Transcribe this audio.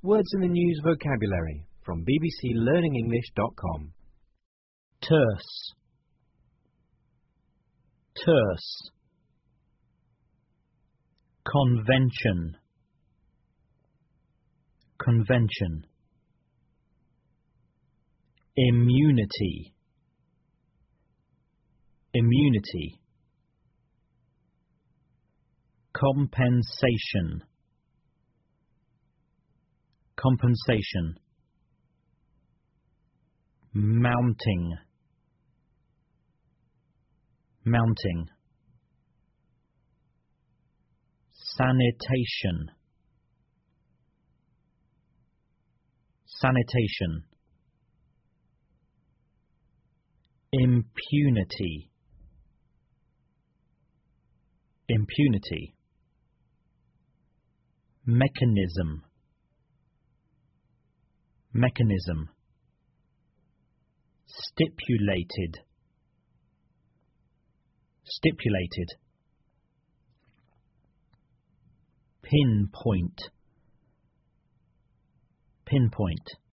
Words in the News vocabulary from bbclearningenglish.com. Terse. Terse. Convention. Convention. Immunity. Immunity. Compensation. Compensation. Mounting. Mounting. Sanitation. Sanitation. Impunity. Impunity. Mechanism. Mechanism. Stipulated. Stipulated. Pinpoint. Pinpoint.